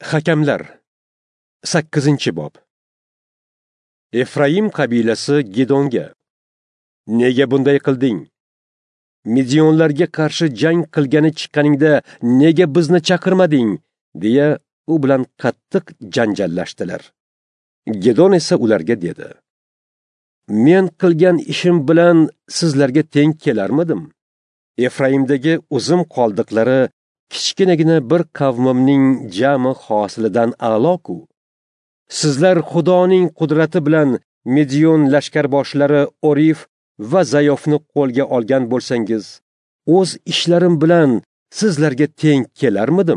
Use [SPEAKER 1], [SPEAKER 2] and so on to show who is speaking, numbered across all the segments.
[SPEAKER 1] Hakamlar 8-bob. Efraim qabilasi Gidonga: "Nega bunday qilding? Midionlarga qarshi jang qilgani chiqqaningda nega bizni chaqirmading?" deya u bilan qattiq janjallashdilar. Gidon esa ularga dedi: "Men qilgan ishim bilan sizlarga teng kelarmidim? Efraimdagi uzum qoldiqlari kichkinagina bir qavmimning jami hosilidan a'lo-ku. Sizlar Xudoning qudrati bilan Midion lashkarboshlari Orif va Zayofni qo'lga olgan bo'lsangiz, o'z ishlarim bilan sizlarga teng kelarmidim?"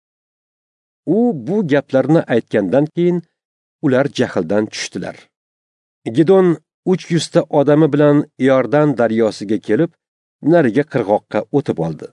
[SPEAKER 1] U bu gaplarni aytgandan keyin ular jahldan tushdilar. Gidon 300 ta odami bilan Yordan daryosiga kelib, nariga qirg'oqqa o'tib oldi.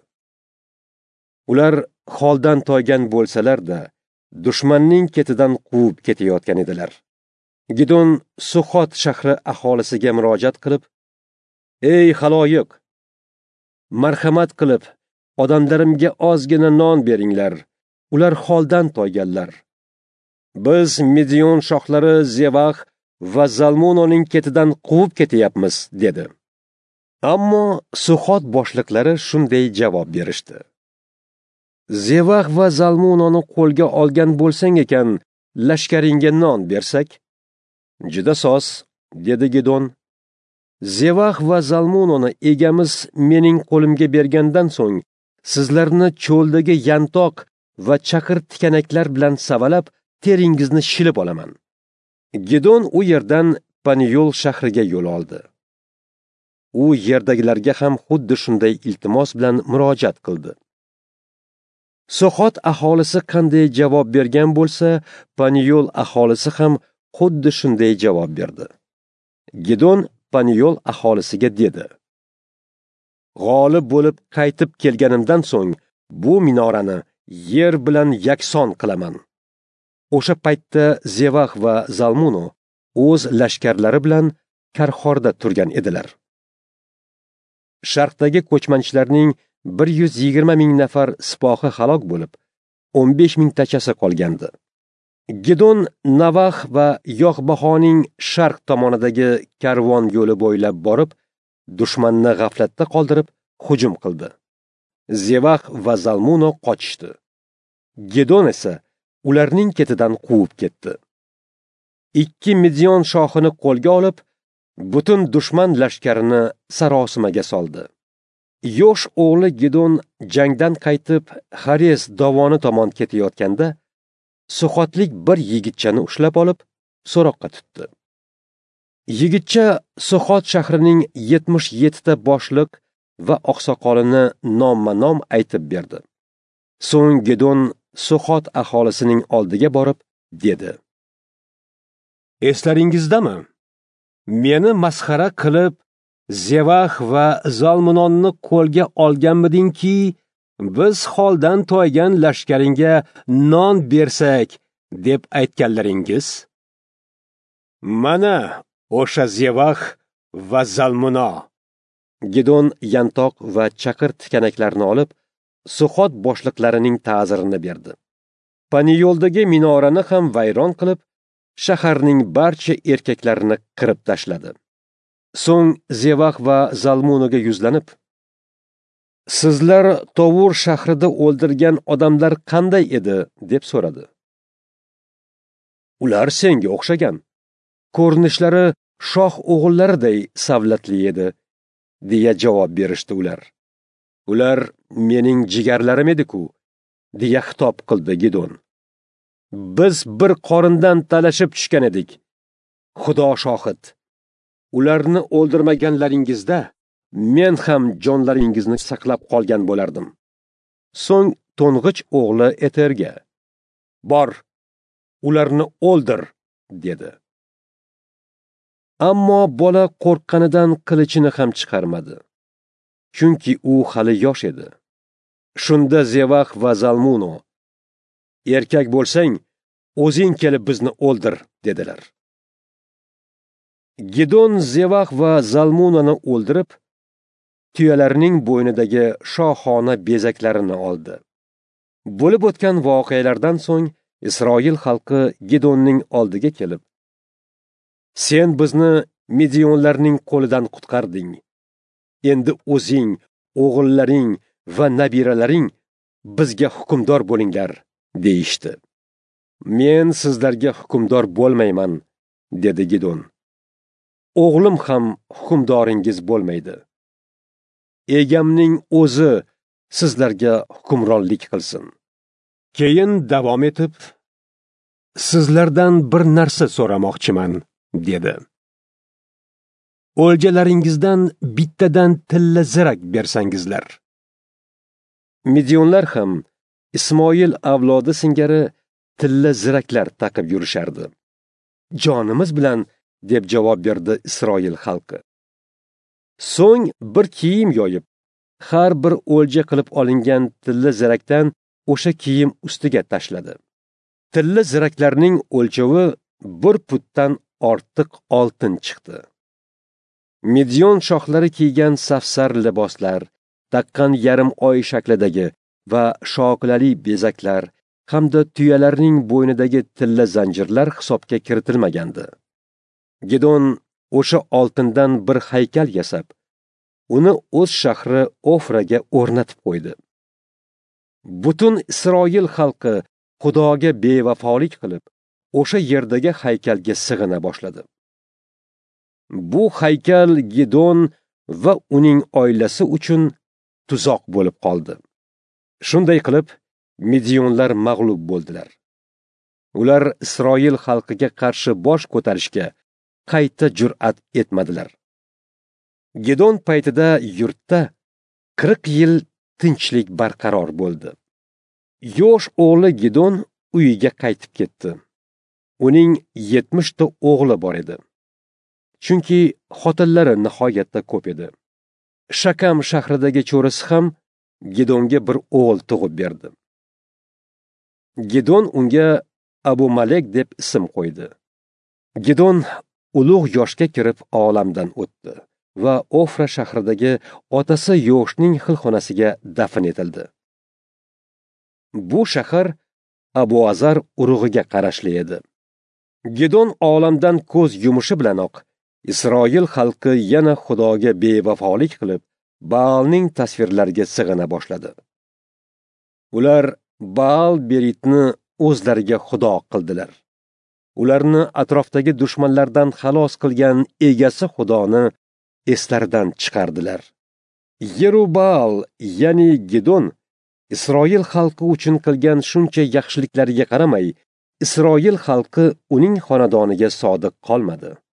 [SPEAKER 1] Ular holdan toygan bo'lsalar-da, dushmanning ketidan quvib ketayotgan edilar. Gidon Suxot shahri aholisiga murojaat qilib: "Ey xaloyiq, marhamat qilib odamlarimga ozgina non beringlar. Ular holdan toyganlar. Biz Midion shohlari Zevax va Zalmunoning ketidan quvib ketyapmiz" dedi. Ammo Suxot boshliqlari shunday javob berishdi: "Zevax va Zalmunoni qo'lga olgan bo'lsang ekan, lashkaringga non bersak?" "Juda soz", dedi Gidon. "Zevax va Zalmunoni egamiz mening qo'limga bergandan so'ng, sizlarni cho'ldagi yantoq va chaqir tikanaklar bilan savalab, teringizni shilib olaman." Gidon u yerdan Paniyol shahriga yo'l oldi. U yerdagilarga ham xuddi shunday iltimos bilan murojaat qildi. Suxot aholisi qanday javob bergan bo'lsa, Paniyol aholisi ham xuddi shunday javob berdi. Gidon Paniyol aholisiga dedi: "G'olib bo'lib qaytib kelganimdan so'ng bu minorani yer bilan yakson qilaman." O'sha paytda Zevax va Zalmuno o'z lashkarlari bilan Karxorda turgan edilar. Sharqdagi ko'chmanchilarning 120 ming nafar sipohi halok bo'lib, 15 mingtachasi qolgandi. Gidon Navax va Yoxbahoning sharq tomonidagi karvon yo'li bo'ylab borib, dushmanni g'aflatda qoldirib hujum qildi. Zevax va Zalmuno qochishdi. Gidon esa ularning ketidan quvib ketdi. 2 Midion shohini qo'lga olib, butun dushman lashkarini sarosimaga soldi. Yosh o'g'li Gidon jangdan qaytib Xares dovoni tomon ketayotganda, Suxotlik bir yigitchani ushlab olib, so'roqqa tutdi. Yigitcha Suxot shahrining 77 ta boshliq va oqsoqolini nomma-nom aytib berdi. So'ng Gidon Suxot aholisining oldiga borib dedi: "Eslaringizdami? Meni masxara qilib Zevax va Zalmunonni qo'lga olganmidingki, biz holdan toygan lashkaringga non bersak deb aytganlaringiz? Mana o'sha Zevax va Zalmuno." Gidon yantoq va chaqir tikanaklarni olib, Suxot boshliqlarining ta'zirini berdi. Paniyoldagi minorani ham vayron qilib, shaharning barcha erkaklarini qirib tashladi. So'ng Zevax va Zalmunoga yuzlanib: "Sizlar Tovur shahrida o'ldirgan odamlar qanday edi?" deb so'radi. "Ular senga o'xshagan. Ko'rinishlari shoh o'g'illariday savlatli edi", deya javob berishdi ular. "Ular mening jigarlarim edi-ku", deya xitob qildi Gidon. "Biz bir qorindan talashib tushgan edik. Xudo shohid. Ularni o'ldirmaganlaringizda men ham jonlaringizni saqlab qolgan bo'lardim." So'ng to'ng'ich o'g'li Eterga: "Bor, ularni o'ldir", dedi. Ammo bola qo'rqqanidan qilichini ham chiqarmadi. Chunki u hali yosh edi. Shunda Zevax va Zalmuno: "Erkak bo'lsang, o'zing kelib bizni o'ldir", dedilar. Gidon Zevax va Zalmunoni o'ldirib, tuyalarning bo'ynidagi shohona bezaklarini oldi. Bo'lib o'tgan voqealardan so'ng Isroil xalqi Gidonning oldiga kelib, "Sen bizni Midionlarning qo'lidan qutqarding. Endi o'zing, o'g'illaring va nabiralaring bizga hukmdor bo'linglar", deyishdi. "Men sizlarga hukmdor bo'lmayman", dedi Gidon. "O'g'lim ham hukmdoringiz bo'lmaydi. Egamning o'zi sizlarga hukmronlik qilsin." Keyin davom etib, "Sizlardan bir narsa so'ramoqchiman", dedi. "O'ljalaringizdan bittadan tilla zirak bersangizlar." Midionlar ham Ismoil avlodi singari tilla ziraklar taqib yurishardi. "Jonimiz bilan", deb javob berdi Isroil xalqi. So'ng bir kiyim yoyib, har bir o'lja qilib olingan tilla zirakdan o'sha kiyim ustiga tashladi. Tilla ziraklarning o'lchovi 1 putdan ortiq oltin chiqdi. Midion shohlari kiygan safsar liboslar, taqqan yarim oy shaklidagi va shoklali bezaklar hamda tuyalarning bo'ynidagi tilla zanjirlar hisobga kiritilmagandi. Gidon o'sha oltindan bir haykal yasab, uni o'z shahri Ofraga o'rnatib qo'ydi. Butun Isroil xalqi Xudoga bevafolik qilib, o'sha yerdagi haykalga sig'ina boshladi. Bu haykal Gidon va uning oilasi uchun tuzoq bo'lib qoldi. Shunday qilib, Midionlar mag'lub bo'ldilar. Ular Isroil xalqiga qarshi bosh ko'tarishga qayta jur'at etmadilar. Gidon paytida yurtda 40 yil tinchlik barqaror bo'ldi. Yosh o'g'li Gidon uyiga qaytib ketdi. Uning 70 ta o'g'li bor edi. Chunki xotinlari nihoyatda ko'p edi. Shakam shahridagi cho'risi ham Gidonga bir o'g'il tug'ib berdi. Gidon unga Abu Malek deb ism qo'ydi. Gidon ulug' yoshga kirib olamdan o'tdi va Ofra shahridagi otasi Yoshning xilxonasiga dafn etildi. Bu shahar Abu Azar urug'iga qarashli edi. Gidon olamdan ko'z yumishi bilanoq Isroil xalqi yana Xudoga bevafolik qilib, Baalning tasvirlariga sig'ina boshladi. Ular Baal Beritni o'zlariga xudo qildilar. Ularni atrofdagi dushmanlardan xalos qilgan egasi Xudoni eslaridan chiqardilar. Yerubal, ya'ni Gidon, Isroil xalqi uchun qilgan shuncha yaxshiliklariga qaramay, Isroil xalqi uning xonadoniga sodiq qolmadi.